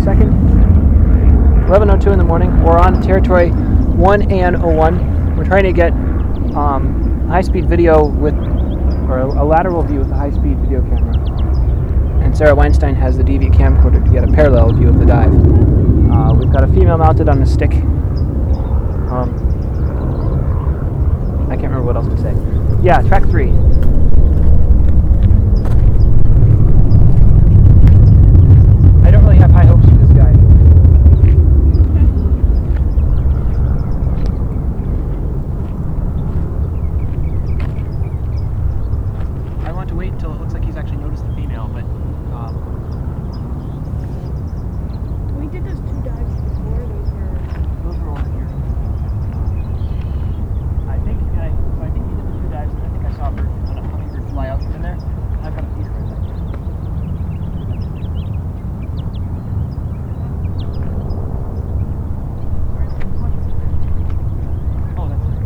2nd, 11:02 in the morning. We're on territory 1AN01. We're trying to get high-speed video or a lateral view with a high-speed video camera. And Sarah Weinstein has the DV camcorder to get a parallel view of the dive. We've got a female mounted on a stick. I can't remember what else to say. Yeah, track 3. I don't really have high hopes for this guy. I want to wait until it looks like he's actually noticed the female, but We did those 2 dives before. those were over here. I think he did the 2 dives, and I think I saw a hummingbird fly out from in there. I've got a feeder right there. Oh, that's it.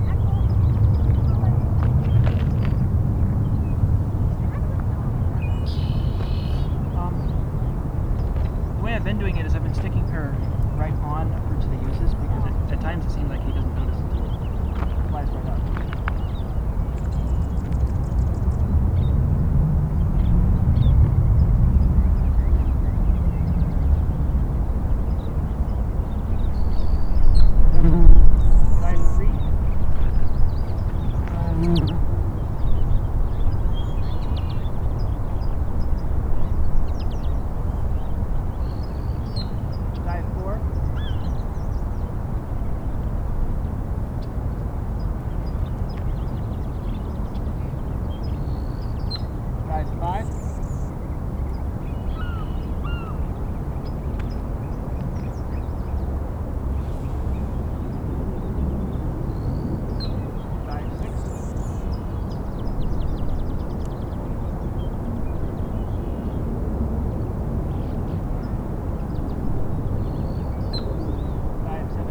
The way I've been doing it is I've been sticking her right on a perch that he uses, because at times it seems like he doesn't notice until it flies right up. Dive 3. Dive 4. Dive 5. Dive 6. Dive 7.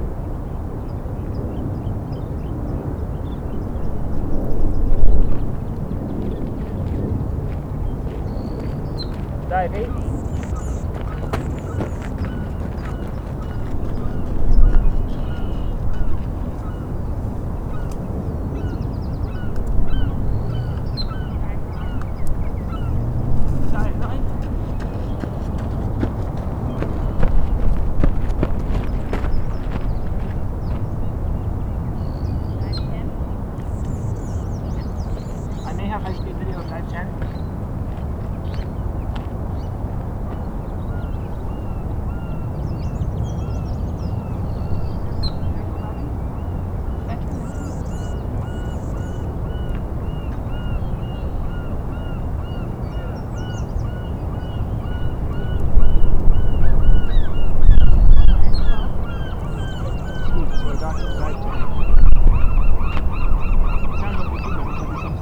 Dive 8. Dive 9. I may have high-speed video of dive 10. Sweet, so I got to dive 10. Sounds like we could have something.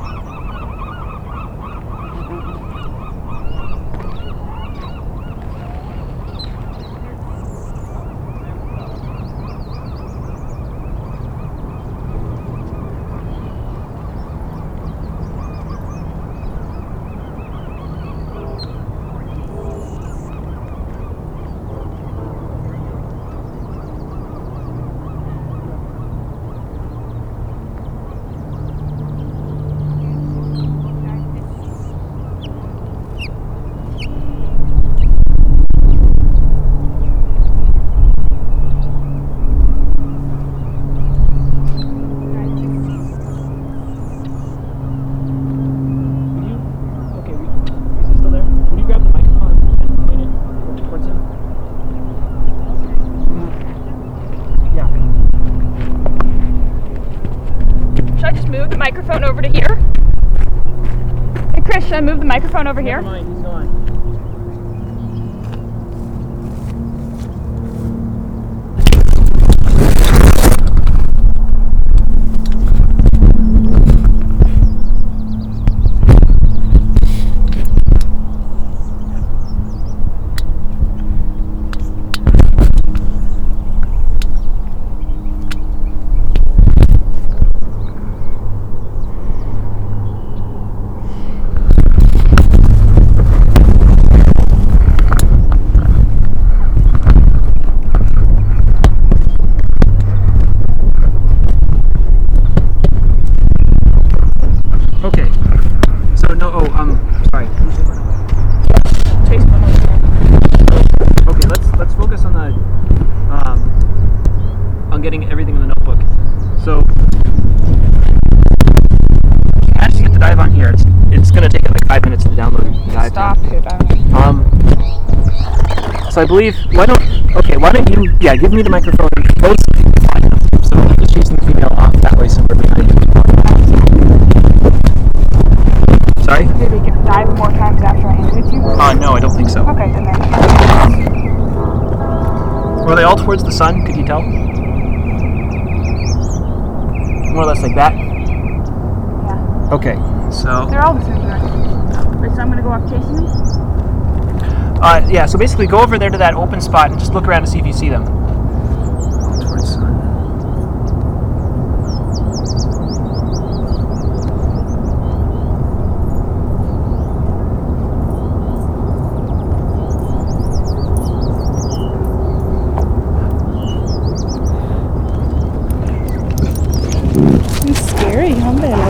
Is it still there? Would you grab the microphone and point it towards him? Yeah. Should I just move the microphone over to here? Hey Chris, should I move the microphone over here? Never mind, he's gone. Got it. Stop it. I don't know. So I believe, why don't you, give me the microphone. Both fine now. So we'll just use the female off that way somewhere behind you. Sorry? Did he dive more times after I handed it to you? No, I don't think so. Okay, then. Were they all towards the sun? Could you tell? More or less like that? Yeah. Okay, so... They're all the same direction. Wait, so I'm going to go off chasing them? So basically go over there to that open spot and just look around to see if you see them. All towards sun. It's scary, huh, baby?